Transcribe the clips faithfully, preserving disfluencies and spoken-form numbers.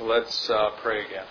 Let's uh, pray again.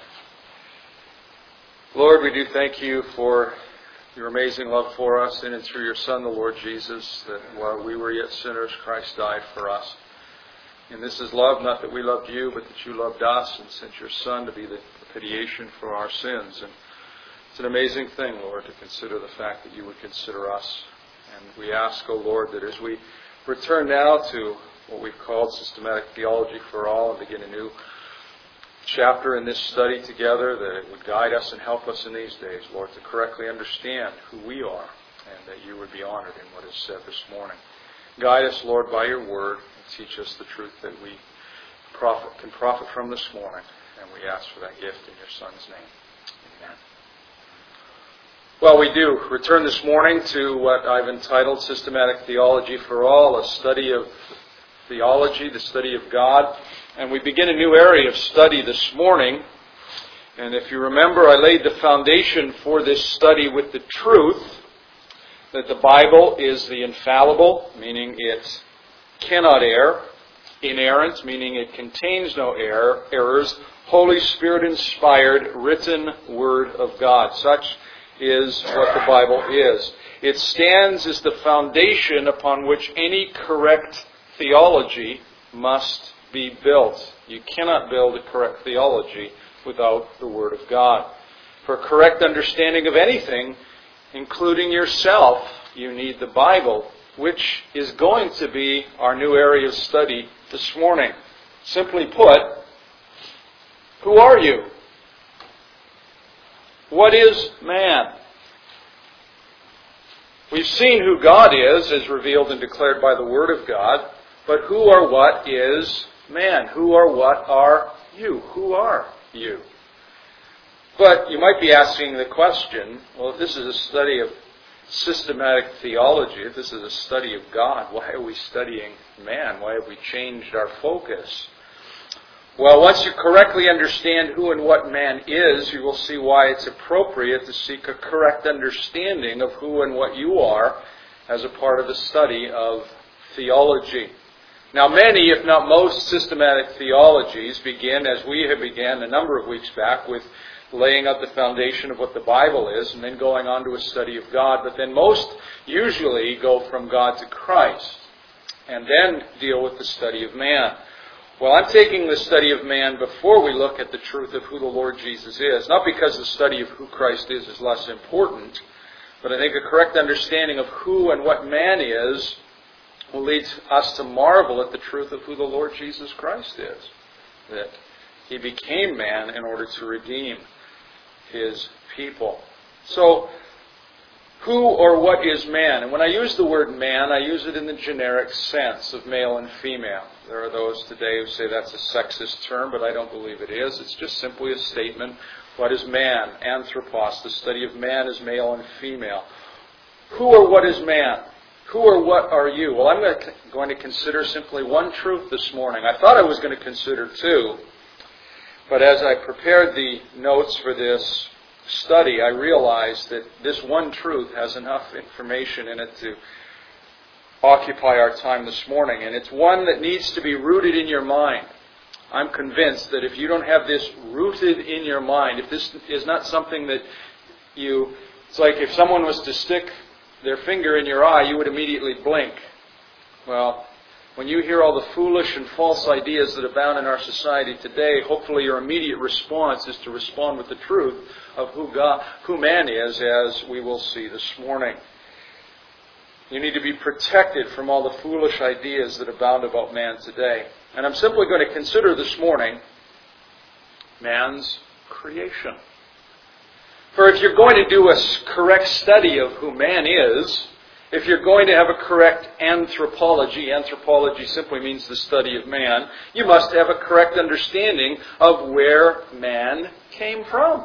Lord, we do thank you for your amazing love for us in and through your Son, the Lord Jesus, that while we were yet sinners, Christ died for us. And this is love, not that we loved you, but that you loved us and sent your Son to be the propitiation for our sins. And it's an amazing thing, Lord, to consider the fact that you would consider us. And we ask, O Lord, that as we return now to what we've called systematic theology for all and begin a new chapter in this study together, that it would guide us and help us in these days, Lord, to correctly understand who we are and that you would be honored in what is said this morning. Guide us, Lord, by your word and teach us the truth that we profit, can profit from this morning. And we ask for that gift in your Son's name. Amen. Well, we do return this morning to what I've entitled Systematic Theology for All, a study of theology, the study of God. And we begin a new area of study this morning. And if you remember, I laid the foundation for this study with the truth that the Bible is the infallible, meaning it cannot err, inerrant, meaning it contains no error, errors, Holy Spirit-inspired, written Word of God. Such is what the Bible is. It stands as the foundation upon which any correct theology must be built. You cannot build a correct theology without the Word of God. For a correct understanding of anything, including yourself, you need the Bible, which is going to be our new area of study this morning. Simply put, who are you? What is man? We've seen who God is, as revealed and declared by the Word of God, but who or what is man? Who or what are you? Who are you? But you might be asking the question, well, if this is a study of systematic theology, if this is a study of God, why are we studying man? Why have we changed our focus? Well, once you correctly understand who and what man is, you will see why it's appropriate to seek a correct understanding of who and what you are as a part of the study of theology. Now, many, if not most, systematic theologies begin, as we have began a number of weeks back, with laying out the foundation of what the Bible is and then going on to a study of God. But then most usually go from God to Christ and then deal with the study of man. Well, I'm taking the study of man before we look at the truth of who the Lord Jesus is. Not because the study of who Christ is is less important, but I think a correct understanding of who and what man is will lead us to marvel at the truth of who the Lord Jesus Christ is. That He became man in order to redeem His people. So, who or what is man? And when I use the word man, I use it in the generic sense of male and female. There are those today who say that's a sexist term, but I don't believe it is. It's just simply a statement. What is man? Anthropos, the study of man is male and female. Who or what is man? Who or what are you? Well, I'm going to consider simply one truth this morning. I thought I was going to consider two, but as I prepared the notes for this study, I realized that this one truth has enough information in it to occupy our time this morning, and it's one that needs to be rooted in your mind. I'm convinced that if you don't have this rooted in your mind, if this is not something that you... It's like if someone was to stick their finger in your eye, you would immediately blink. Well, when you hear all the foolish and false ideas that abound in our society today, hopefully your immediate response is to respond with the truth of who God, who man is, as we will see this morning. You need to be protected from all the foolish ideas that abound about man today. And I'm simply going to consider this morning man's creation. For if you're going to do a correct study of who man is, if you're going to have a correct anthropology, anthropology simply means the study of man, you must have a correct understanding of where man came from.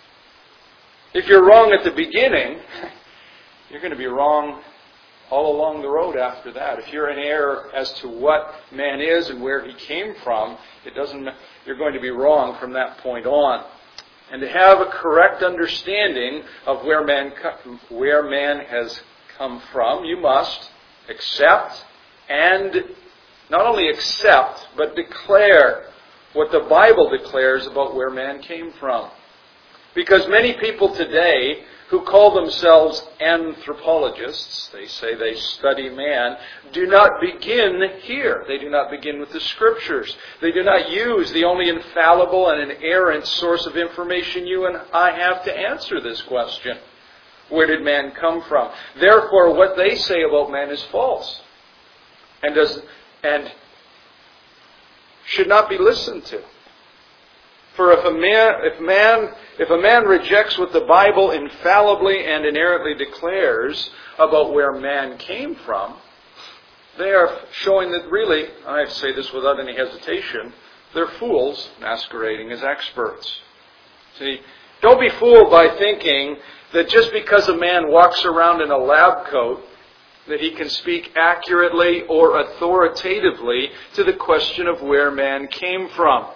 If you're wrong at the beginning, you're going to be wrong all along the road after that. If you're in error as to what man is and where he came from, it doesn't. You're going to be wrong from that point on. And to have a correct understanding of where man where man has come from, you must accept and not only accept, but declare what the Bible declares about where man came from. Because many people today who call themselves anthropologists, they say they study man, do not begin here. They do not begin with the Scriptures. They do not use the only infallible and inerrant source of information you and I have to answer this question. Where did man come from? Therefore, what they say about man is false. And does and should not be listened to. For if a man, if man, if a man rejects what the Bible infallibly and inerrantly declares about where man came from, they are showing that really, I say this without any hesitation, they're fools masquerading as experts. See, don't be fooled by thinking that just because a man walks around in a lab coat, that he can speak accurately or authoritatively to the question of where man came from.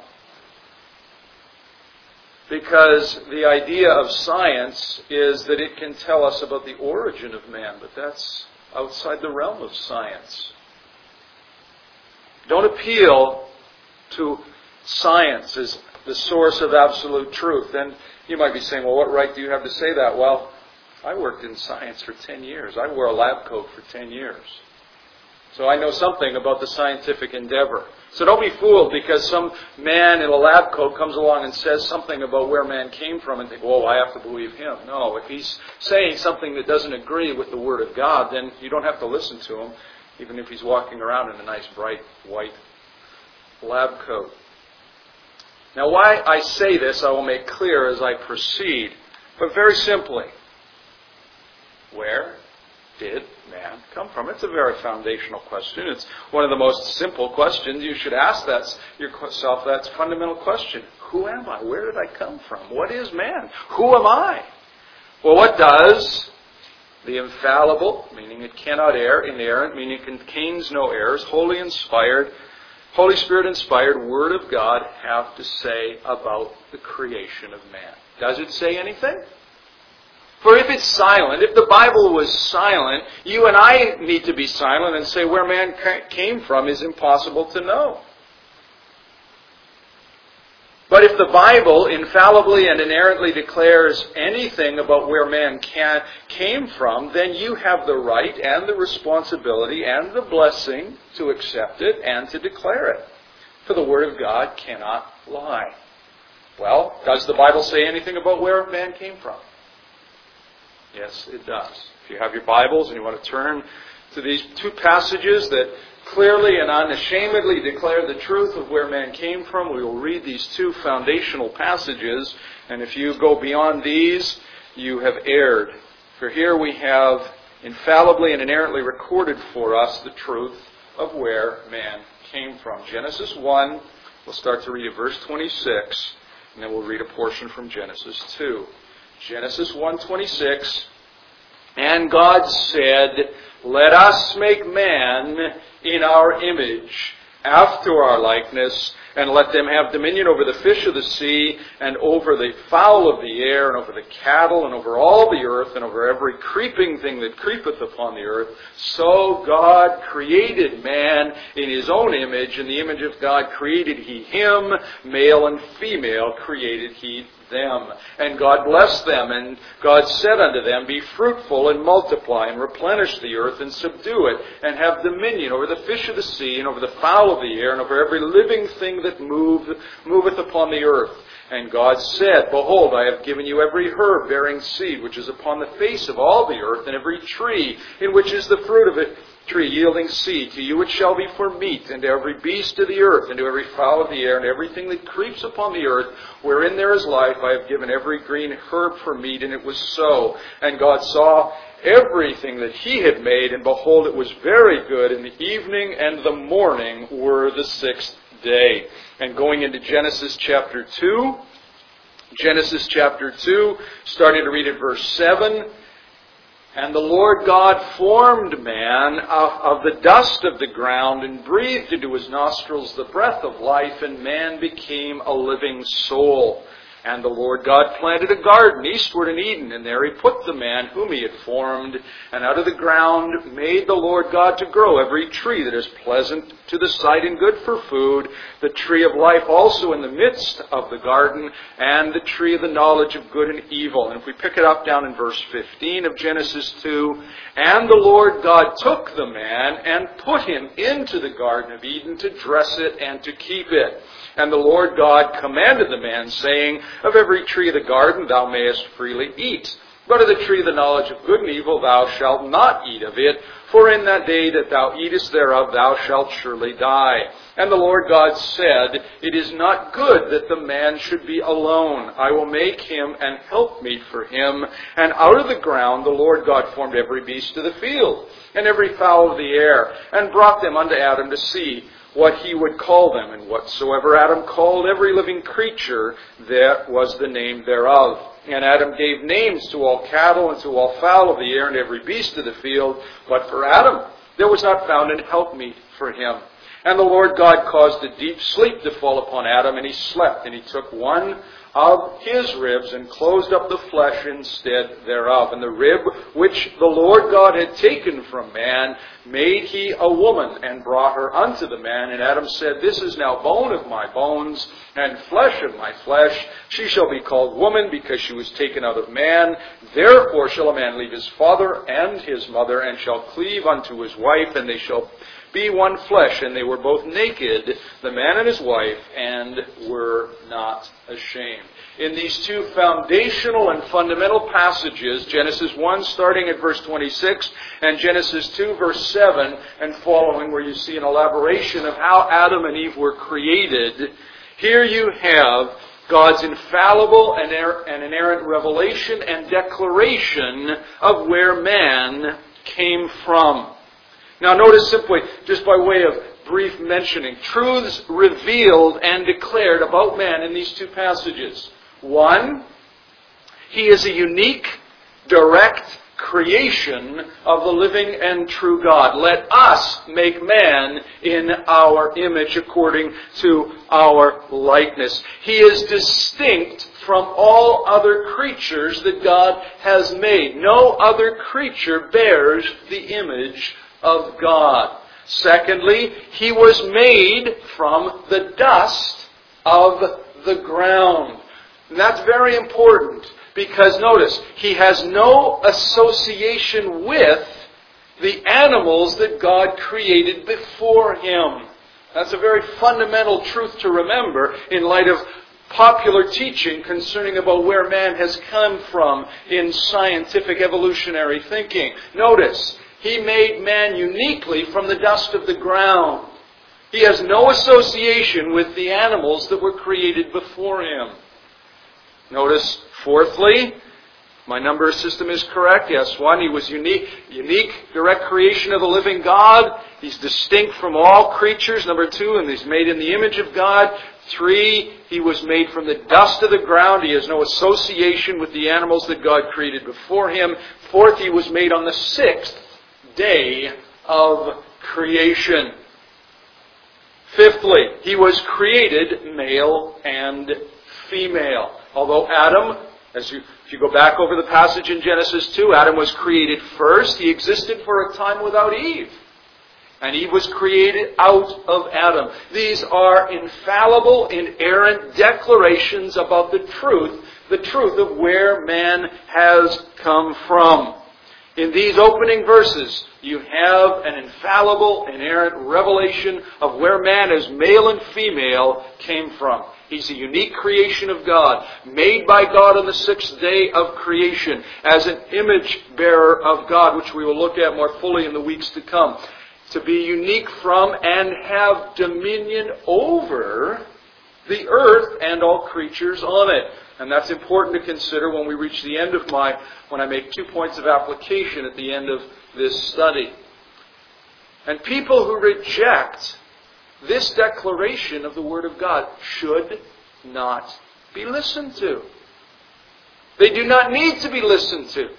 Because the idea of science is that it can tell us about the origin of man, but that's outside the realm of science. Don't appeal to science as the source of absolute truth. And you might be saying, well, what right do you have to say that? Well, I worked in science for ten years. I wore a lab coat for ten years. So I know something about the scientific endeavor. So don't be fooled because some man in a lab coat comes along and says something about where man came from and think, whoa, I have to believe him. No, if he's saying something that doesn't agree with the Word of God, then you don't have to listen to him, even if he's walking around in a nice, bright, white lab coat. Now, why I say this, I will make clear as I proceed. But very simply, where did man come from? It's a very foundational question. It's one of the most simple questions. You should ask that yourself that fundamental question. Who am I? Where did I come from? What is man? Who am I? Well, what does the infallible, meaning it cannot err, inerrant, meaning it contains no errors, wholly inspired, Holy Spirit inspired Word of God have to say about the creation of man? Does it say anything? For if it's silent, if the Bible was silent, you and I need to be silent and say where man came from is impossible to know. But if the Bible infallibly and inerrantly declares anything about where man can, came from, then you have the right and the responsibility and the blessing to accept it and to declare it. For the Word of God cannot lie. Well, does the Bible say anything about where man came from? Yes, it does. If you have your Bibles and you want to turn to these two passages that clearly and unashamedly declare the truth of where man came from, we will read these two foundational passages. And if you go beyond these, you have erred. For here we have infallibly and inerrantly recorded for us the truth of where man came from. Genesis one, we'll start to read at verse twenty-six, and then we'll read a portion from Genesis two. Genesis one twenty-six, and God said, let us make man in our image, after our likeness, and let them have dominion over the fish of the sea, and over the fowl of the air, and over the cattle, and over all the earth, and over every creeping thing that creepeth upon the earth. So God created man in His own image. In the image of God created He him, male and female created He them. And God blessed them, and God said unto them, be fruitful and multiply, and replenish the earth, and subdue it, and have dominion over the fish of the sea, and over the fowl of the air, and over every living thing that move, moveth upon the earth. And God said, behold, I have given you every herb bearing seed, which is upon the face of all the earth, and every tree in which is the fruit of it, tree yielding seed. To you it shall be for meat, and to every beast of the earth, and to every fowl of the air, and everything that creeps upon the earth, wherein there is life, I have given every green herb for meat. And it was so. And God saw everything that He had made, and behold, it was very good. And the evening and the morning were the sixth day. And going into Genesis chapter two, Genesis chapter two, starting to read at verse seven, and the Lord God formed man of the dust of the ground, and breathed into his nostrils the breath of life, and man became a living soul. And the Lord God planted a garden eastward in Eden, and there he put the man whom he had formed. And out of the ground made the Lord God to grow every tree that is pleasant to the sight and good for food, the tree of life also in the midst of the garden, and the tree of the knowledge of good and evil. And if we pick it up down in verse fifteen of Genesis two, and the Lord God took the man and put him into the Garden of Eden to dress it and to keep it. And the Lord God commanded the man, saying, of every tree of the garden thou mayest freely eat, but of the tree of the knowledge of good and evil thou shalt not eat of it, for in that day that thou eatest thereof thou shalt surely die. And the Lord God said, it is not good that the man should be alone. I will make him an helpmeet for him. And out of the ground the Lord God formed every beast of the field, and every fowl of the air, and brought them unto Adam to see what he would call them. And whatsoever Adam called every living creature, that was the name thereof. And Adam gave names to all cattle, and to all fowl of the air, and every beast of the field. But for Adam there was not found an helpmeet for him. And the Lord God caused a deep sleep to fall upon Adam, and he slept. And he took one of his ribs, and closed up the flesh instead thereof. And the rib which the Lord God had taken from man made he a woman, and brought her unto the man. And Adam said, this is now bone of my bones, and flesh of my flesh. She shall be called woman, because she was taken out of man. Therefore shall a man leave his father and his mother, and shall cleave unto his wife, and they shall be one flesh. And they were both naked, the man and his wife, and were not ashamed. In these two foundational and fundamental passages, Genesis one starting at verse twenty-six, and Genesis two verse seven and following, where you see an elaboration of how Adam and Eve were created, here you have God's infallible and inerrant revelation and declaration of where man came from. Now notice simply, just by way of brief mentioning, truths revealed and declared about man in these two passages. One, he is a unique, direct creation of the living and true God. Let us make man in our image according to our likeness. He is distinct from all other creatures that God has made. No other creature bears the image of God. Secondly, he was made from the dust of the ground. And that's very important, because notice, he has no association with the animals that God created before him. That's a very fundamental truth to remember in light of popular teaching concerning about where man has come from in scientific evolutionary thinking. Notice, he made man uniquely from the dust of the ground. He has no association with the animals that were created before him. Notice, fourthly, my number system is correct. Yes, one, he was unique, unique, direct creation of the living God. He's distinct from all creatures. Number two, and he's made in the image of God. Three, he was made from the dust of the ground. He has no association with the animals that God created before him. Fourth, he was made on the sixth day of creation. Fifthly, he was created male and female. Although Adam, as you, if you go back over the passage in Genesis two, Adam was created first. He existed for a time without Eve. And Eve was created out of Adam. These are infallible, inerrant declarations about the truth, the truth of where man has come from. In these opening verses, you have an infallible, inerrant revelation of where man as male and female came from. He's a unique creation of God, made by God on the sixth day of creation, as an image bearer of God, which we will look at more fully in the weeks to come. To be unique from and have dominion over the earth and all creatures on it. And that's important to consider when we reach the end of my, when I make two points of application at the end of this study. And people who reject this declaration of the Word of God should not be listened to. They do not need to be listened to.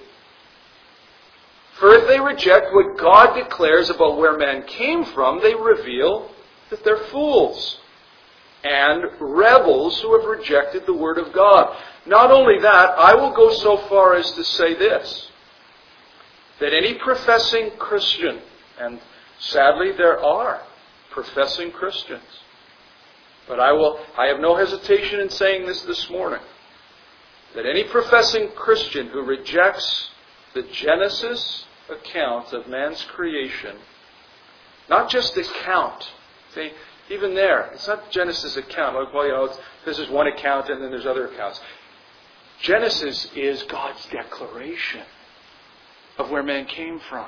For if they reject what God declares about where man came from, they reveal that they're fools. and rebels who have rejected the Word of God. Not only that, I will go so far as to say this, that any professing Christian, and sadly there are professing Christians, but I will I have no hesitation in saying this this morning, that any professing Christian who rejects the Genesis account of man's creation, not just account, see, even there, it's not Genesis account. Like, well, you know, it's, this is one account and then there's other accounts. Genesis is God's declaration of where man came from.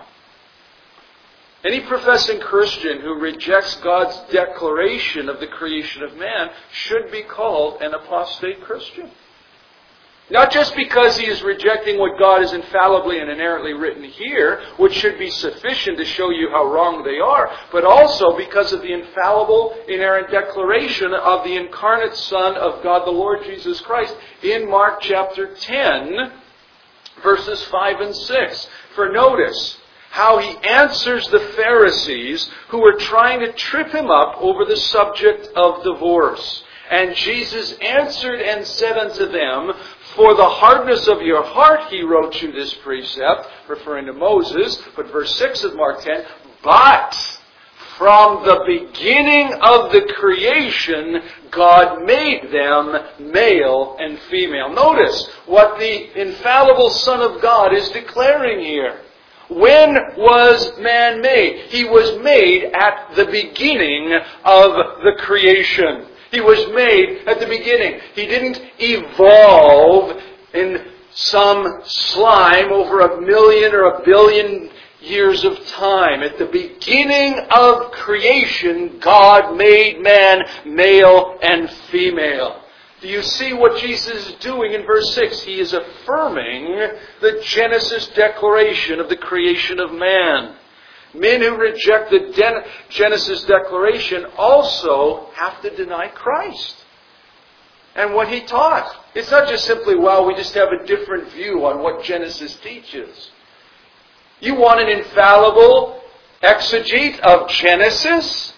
Any professing Christian who rejects God's declaration of the creation of man should be called an apostate Christian. Not just because he is rejecting what God has infallibly and inerrantly written here, which should be sufficient to show you how wrong they are, but also because of the infallible, inerrant declaration of the incarnate Son of God, the Lord Jesus Christ, in Mark chapter ten, verses five and six. For notice how he answers the Pharisees who were trying to trip him up over the subject of divorce. And Jesus answered and said unto them, for the hardness of your heart he wrote you this precept, referring to Moses, but verse six of Mark ten, but from the beginning of the creation, God made them male and female. Notice what the infallible Son of God is declaring here. When was man made? He was made at the beginning of the creation. He was made at the beginning. He didn't evolve in some slime over a million or a billion years of time. At the beginning of creation, God made man male and female. Do you see what Jesus is doing in verse six? He is affirming the Genesis declaration of the creation of man. Men who reject the Genesis declaration also have to deny Christ and what He taught. It's not just simply, well, we just have a different view on what Genesis teaches. You want an infallible exegete of Genesis?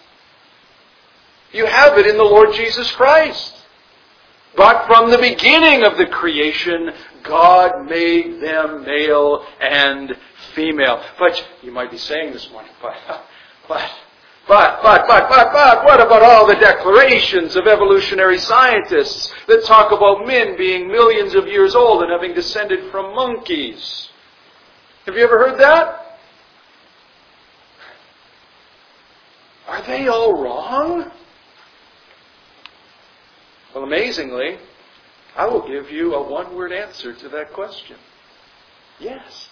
You have it in the Lord Jesus Christ. But from the beginning of the creation, God made them male and female. But you might be saying this morning, but, but, but, but, but, but, but, what about all the declarations of evolutionary scientists that talk about men being millions of years old and having descended from monkeys? Have you ever heard that? Are they all wrong? Well, amazingly, I will give you a one-word answer to that question. Yes.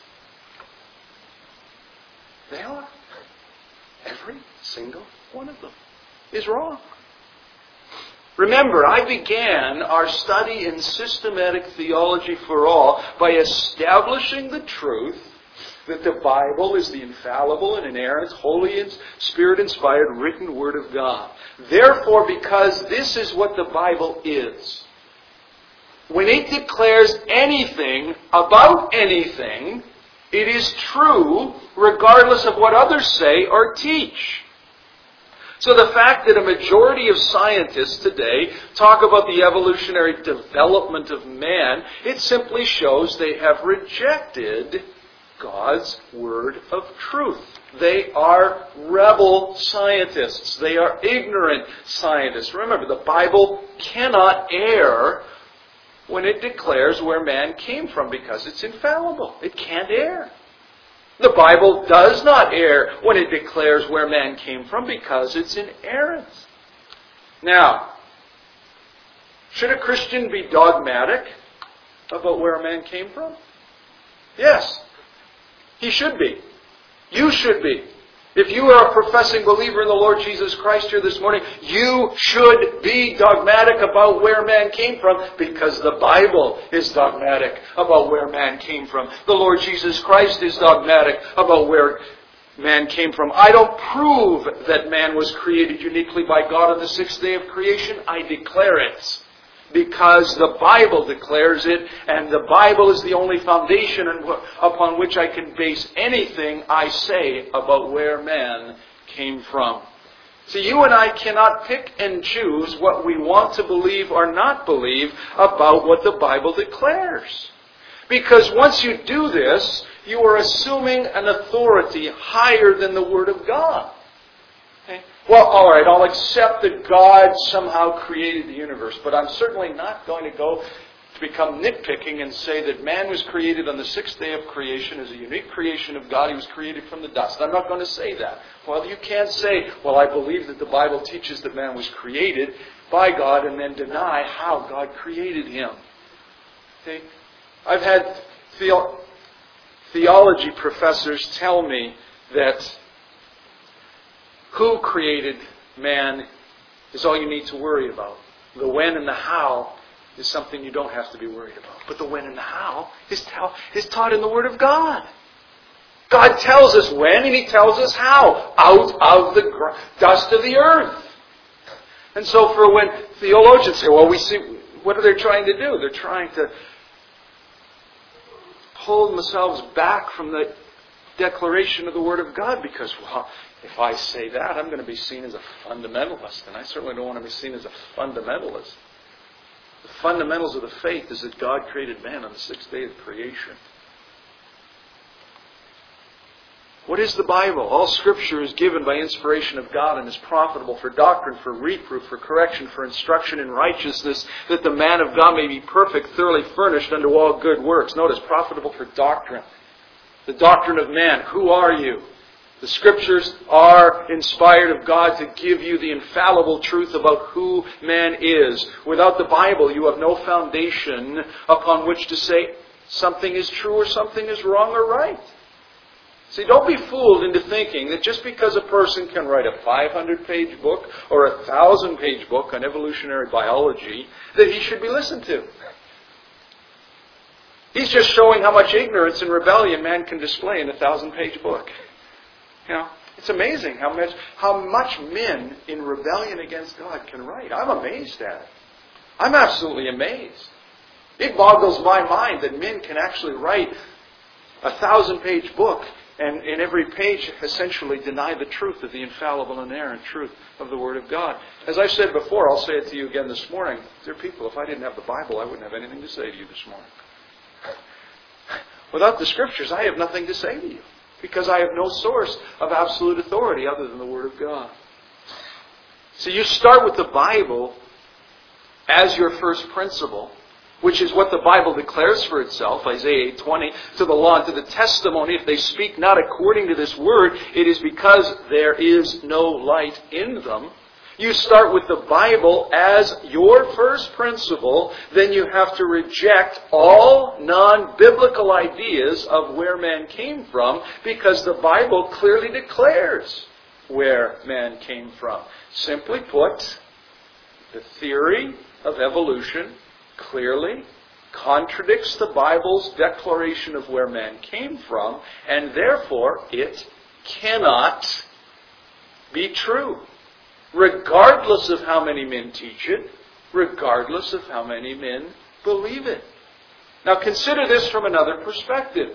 They are. Every single one of them is wrong. Remember, I began our study in systematic theology for all by establishing the truth that the Bible is the infallible and inerrant, holy and Spirit-inspired written Word of God. Therefore, because this is what the Bible is, when it declares anything about anything, it is true regardless of what others say or teach. So the fact that a majority of scientists today talk about the evolutionary development of man, it simply shows they have rejected God's word of truth. They are rebel scientists. They are ignorant scientists. Remember, the Bible cannot err when it declares where man came from because it's infallible. It can't err. The Bible does not err when it declares where man came from because it's inerrant. Now, should a Christian be dogmatic about where a man came from? Yes. He should be. You should be. If you are a professing believer in the Lord Jesus Christ here this morning, you should be dogmatic about where man came from because the Bible is dogmatic about where man came from. The Lord Jesus Christ is dogmatic about where man came from. I don't prove that man was created uniquely by God on the sixth day of creation. I declare it. Because the Bible declares it, and the Bible is the only foundation upon which I can base anything I say about where man came from. See, you and I cannot pick and choose what we want to believe or not believe about what the Bible declares. Because once you do this, you are assuming an authority higher than the Word of God. Okay? Well, all right, I'll accept that God somehow created the universe, but I'm certainly not going to go to become nitpicking and say that man was created on the sixth day of creation as a unique creation of God. He was created from the dust. I'm not going to say that. Well, you can't say, well, I believe that the Bible teaches that man was created by God and then deny how God created him. Okay? I've had theo- theology professors tell me that who created man is all you need to worry about. The when and the how is something you don't have to be worried about. But the when and the how is, tell, is taught in the Word of God. God tells us when and He tells us how. Out of the gr- dust of the earth. And so for when theologians say, well, we see, what are they trying to do? They're trying to pull themselves back from the declaration of the Word of God because, well, if I say that, I'm going to be seen as a fundamentalist. And I certainly don't want to be seen as a fundamentalist. The fundamentals of the faith is that God created man on the sixth day of creation. What is the Bible? All Scripture is given by inspiration of God and is profitable for doctrine, for reproof, for correction, for instruction in righteousness, that the man of God may be perfect, thoroughly furnished unto all good works. Notice, profitable for doctrine. The doctrine of man. Who are you? The Scriptures are inspired of God to give you the infallible truth about who man is. Without the Bible, you have no foundation upon which to say something is true or something is wrong or right. See, don't be fooled into thinking that just because a person can write a five hundred page book or a one thousand page book on evolutionary biology, that he should be listened to. He's just showing how much ignorance and rebellion man can display in a one thousand page book. You know, it's amazing how much how much men in rebellion against God can write. I'm amazed at it. I'm absolutely amazed. It boggles my mind that men can actually write a thousand page book and in every page essentially deny the truth of the infallible and inerrant truth of the Word of God. As I've said before, I'll say it to you again this morning. Dear people, if I didn't have the Bible, I wouldn't have anything to say to you this morning. Without the Scriptures, I have nothing to say to you. Because I have no source of absolute authority other than the Word of God. So you start with the Bible as your first principle, which is what the Bible declares for itself, Isaiah eight twenty, to the law and to the testimony, if they speak not according to this word, it is because there is no light in them. You start with the Bible as your first principle, then you have to reject all non-biblical ideas of where man came from, because the Bible clearly declares where man came from. Simply put, the theory of evolution clearly contradicts the Bible's declaration of where man came from, and therefore it cannot be true. Regardless of how many men teach it, regardless of how many men believe it. Now consider this from another perspective.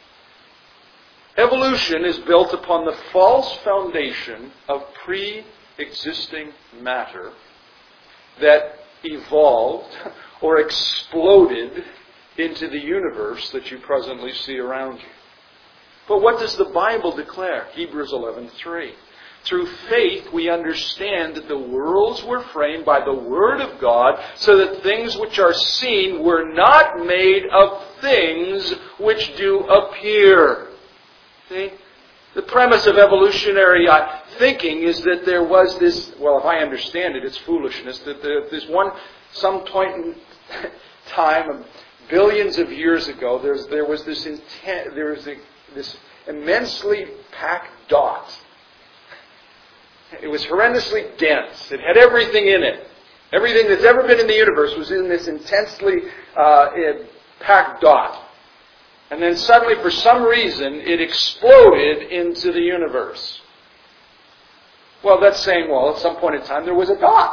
Evolution is built upon the false foundation of pre-existing matter that evolved or exploded into the universe that you presently see around you. But what does the Bible declare? Hebrews eleven three. Through faith we understand that the worlds were framed by the Word of God, so that things which are seen were not made of things which do appear. See? The premise of evolutionary thinking is that there was this, well, if I understand it, it's foolishness, that there, this one, some point in time, billions of years ago, there's, there was this intent, there was a, this immensely packed dot. It was horrendously dense. It had everything in it. Everything that's ever been in the universe was in this intensely uh, packed dot. And then suddenly, for some reason, it exploded into the universe. Well, that's saying, well, at some point in time, there was a dot.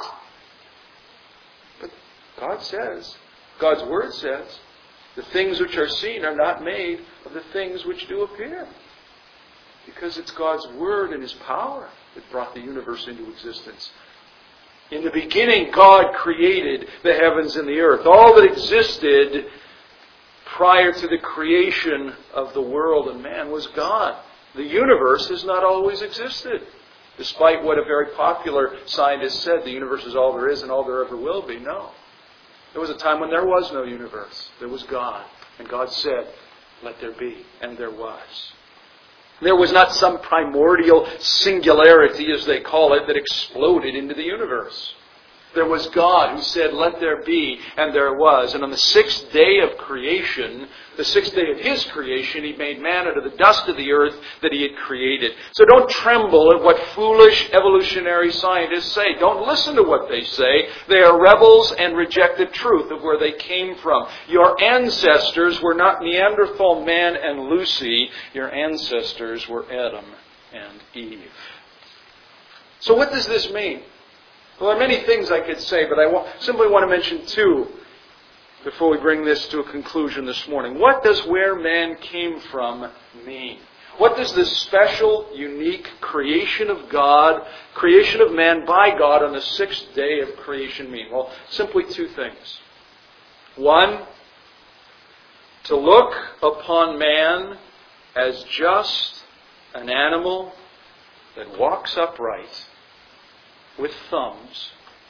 But God says, God's Word says, the things which are seen are not made of the things which do appear. Because it's God's Word and His power that brought the universe into existence. In the beginning, God created the heavens and the earth. All that existed prior to the creation of the world and man was God. The universe has not always existed. Despite what a very popular scientist said, the universe is all there is and all there ever will be. No. There was a time when there was no universe. There was God. And God said, let there be. And there was. There was not some primordial singularity, as they call it, that exploded into the universe. There was God who said, let there be, and there was. And on the sixth day of creation, the sixth day of His creation, He made man out of the dust of the earth that He had created. So don't tremble at what foolish evolutionary scientists say. Don't listen to what they say. They are rebels and reject the truth of where they came from. Your ancestors were not Neanderthal man and Lucy. Your ancestors were Adam and Eve. So what does this mean? Well, there are many things I could say, but I simply want to mention two before we bring this to a conclusion this morning. What does where man came from mean? What does this special, unique creation of God, creation of man by God on the sixth day of creation mean? Well, simply two things. One, to look upon man as just an animal that walks upright with thumbs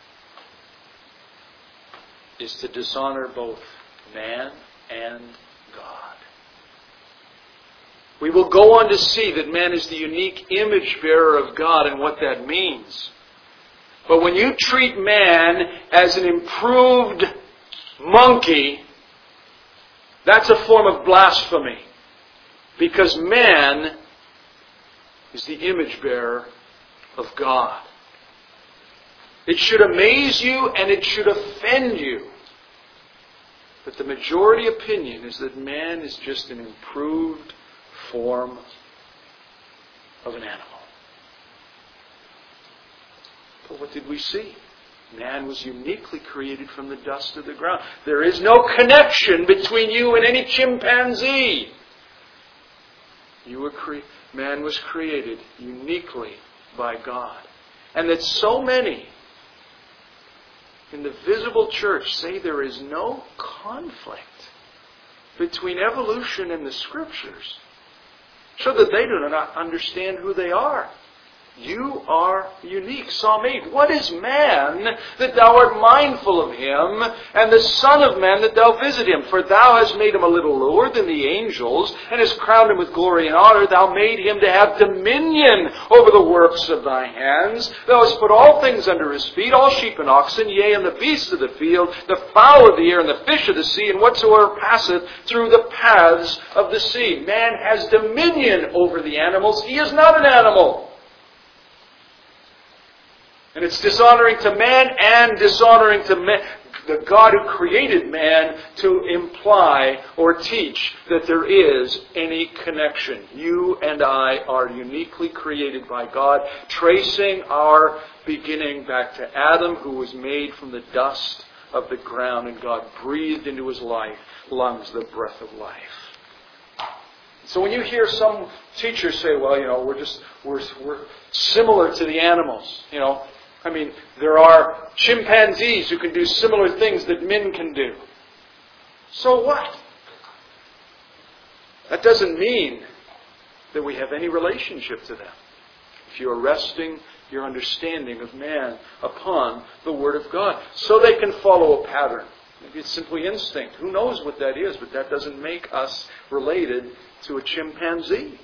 is to dishonor both man and God. We will go on to see that man is the unique image bearer of God and what that means. But when you treat man as an improved monkey, that's a form of blasphemy. Because man is the image bearer of God. It should amaze you and it should offend you. But the majority opinion is that man is just an improved form of an animal. But what did we see? Man was uniquely created from the dust of the ground. There is no connection between you and any chimpanzee. You were cre- man was created uniquely by God. And that so many in the visible church say there is no conflict between evolution and the Scriptures, so that they do not understand who they are. You are unique. Psalm eight. What is man that thou art mindful of him, and the Son of Man that thou visit him? For thou hast made him a little lower than the angels, and hast crowned him with glory and honor. Thou made him to have dominion over the works of thy hands. Thou hast put all things under his feet, all sheep and oxen, yea, and the beasts of the field, the fowl of the air, and the fish of the sea, and whatsoever passeth through the paths of the sea. Man has dominion over the animals. He is not an animal. And it's dishonoring to man and dishonoring to man, the God who created man, to imply or teach that there is any connection. You and I are uniquely created by God, tracing our beginning back to Adam, who was made from the dust of the ground, and God breathed into his life, lungs, the breath of life. So when you hear some teachers say, well, you know, we're just, we're, we're similar to the animals, you know, I mean, there are chimpanzees who can do similar things that men can do. So what? That doesn't mean that we have any relationship to them. If you are resting your understanding of man upon the Word of God, so they can follow a pattern. Maybe it's simply instinct. Who knows what that is, but that doesn't make us related to a chimpanzee.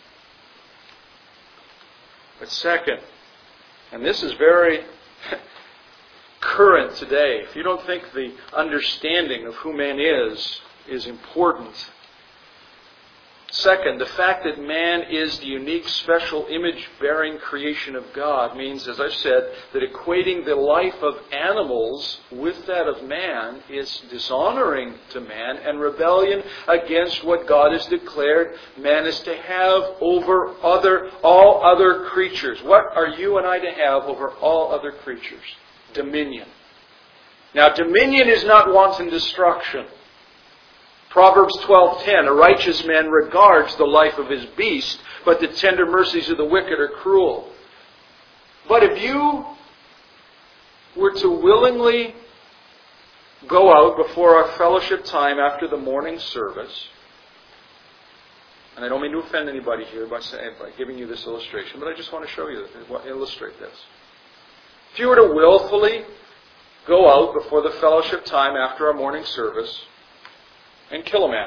But second, and this is very current today. If you don't think the understanding of who man is is important. Second, the fact that man is the unique, special, image-bearing creation of God means, as I've said, that equating the life of animals with that of man is dishonoring to man and rebellion against what God has declared man is to have over other all other creatures. What are you and I to have over all other creatures? Dominion. Now, dominion is not wanton destruction. Proverbs twelve ten, a righteous man regards the life of his beast, but the tender mercies of the wicked are cruel. But if you were to willingly go out before our fellowship time after the morning service, and I don't mean to offend anybody here by, saying, by giving you this illustration, but I just want to show you, illustrate this. If you were to willfully go out before the fellowship time after our morning service and kill a man,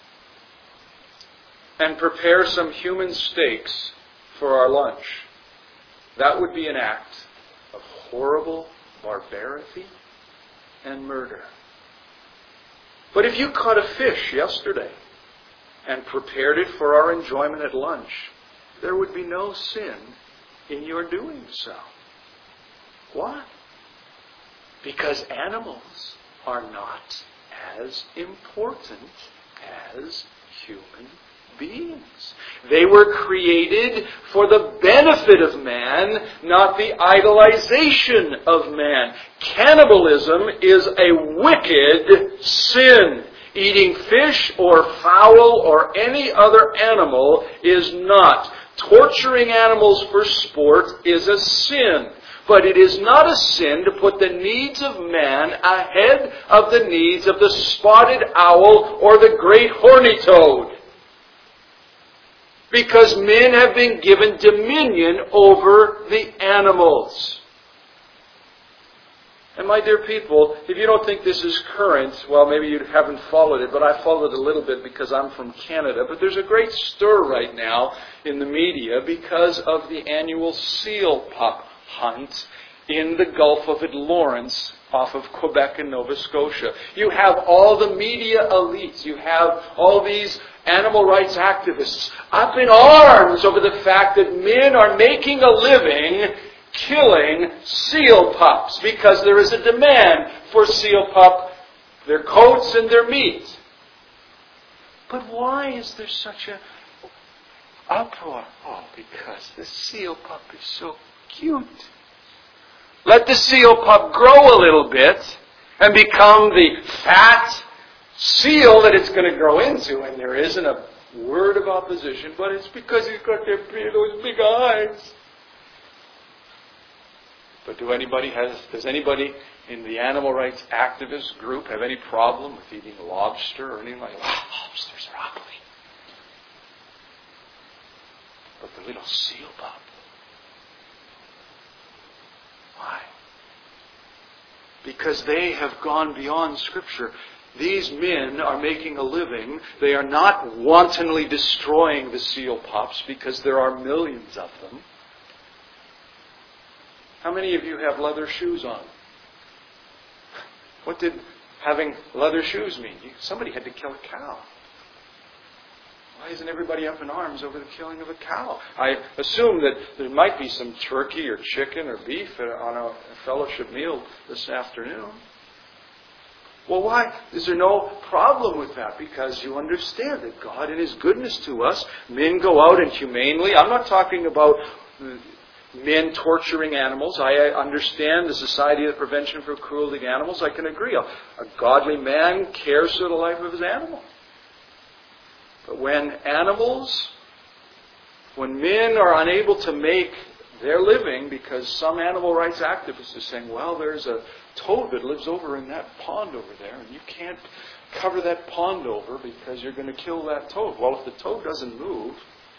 and prepare some human steaks for our lunch, that would be an act of horrible barbarity and murder. But if you caught a fish yesterday and prepared it for our enjoyment at lunch, there would be no sin in your doing so. Why? Because animals are not as important as human beings. They were created for the benefit of man, not the idolization of man. Cannibalism is a wicked sin. Eating fish or fowl or any other animal is not. Torturing animals for sport is a sin. But it is not a sin to put the needs of man ahead of the needs of the spotted owl or the great horny toad. Because men have been given dominion over the animals. And my dear people, if you don't think this is current, well, maybe you haven't followed it, but I followed it a little bit because I'm from Canada. But there's a great stir right now in the media because of the annual seal pup hunt in the Gulf of Lawrence off of Quebec and Nova Scotia. You have all the media elites. You have all these animal rights activists up in arms over the fact that men are making a living killing seal pups because there is a demand for seal pup, their coats and their meat. But why is there such a uproar? Oh, because the seal pup is so cute. Let the seal pup grow a little bit and become the fat seal that it's going to grow into. And there isn't a word of opposition, but it's because he's got their, those big eyes. But do anybody has, does anybody in the animal rights activist group have any problem with eating lobster or anything like that? Wow, lobsters are ugly. But the little seal pup. Why? Because they have gone beyond Scripture. These men are making a living. They are not wantonly destroying the seal pups because there are millions of them. How many of you have leather shoes on? What did having leather shoes mean? Somebody had to kill a cow. Why isn't everybody up in arms over the killing of a cow? I assume that there might be some turkey or chicken or beef on a fellowship meal this afternoon. Well, why is there no problem with that? Because you understand that God in His goodness to us, men go out and humanely. I'm not talking about men torturing animals. I understand the Society of Prevention for Cruelty to Animals. I can agree. A, a godly man cares for the life of his animal. But when animals, when men are unable to make their living because some animal rights activists are saying, well, there's a toad that lives over in that pond over there, and you can't cover that pond over because you're going to kill that toad. Well, if the toad doesn't move,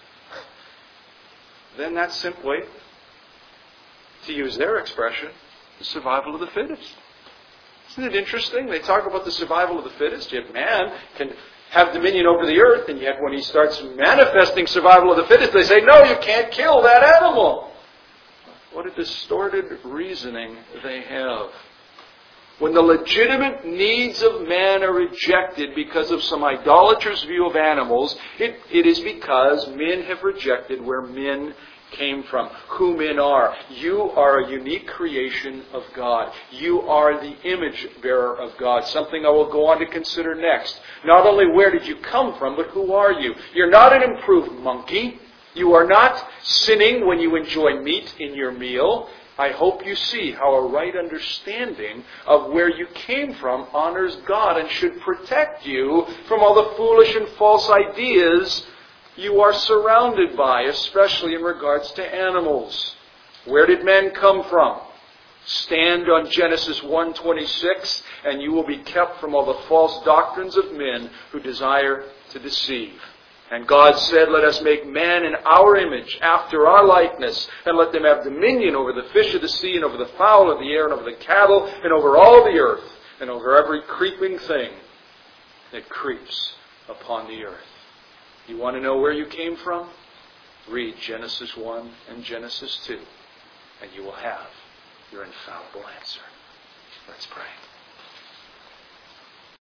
then that's simply, to use their expression, the survival of the fittest. Isn't it interesting? They talk about the survival of the fittest, yet man can have dominion over the earth, and yet when he starts manifesting survival of the fittest, they say, no, you can't kill that animal. What a distorted reasoning they have. When the legitimate needs of man are rejected because of some idolatrous view of animals, it, it is because men have rejected where men came from, who men are. You are a unique creation of God. You are the image bearer of God, something I will go on to consider next. Not only where did you come from, but who are you? You're not an improved monkey. You are not sinning when you enjoy meat in your meal. I hope you see how a right understanding of where you came from honors God and should protect you from all the foolish and false ideas you are surrounded by, especially in regards to animals. Where did men come from? Stand on Genesis one twenty-six, and you will be kept from all the false doctrines of men who desire to deceive. And God said, let us make man in our image, after our likeness, and let them have dominion over the fish of the sea, and over the fowl of the air, and over the cattle, and over all the earth, and over every creeping thing that creeps upon the earth. You want to know where you came from? Read Genesis one and Genesis two, and you will have your infallible answer. Let's pray.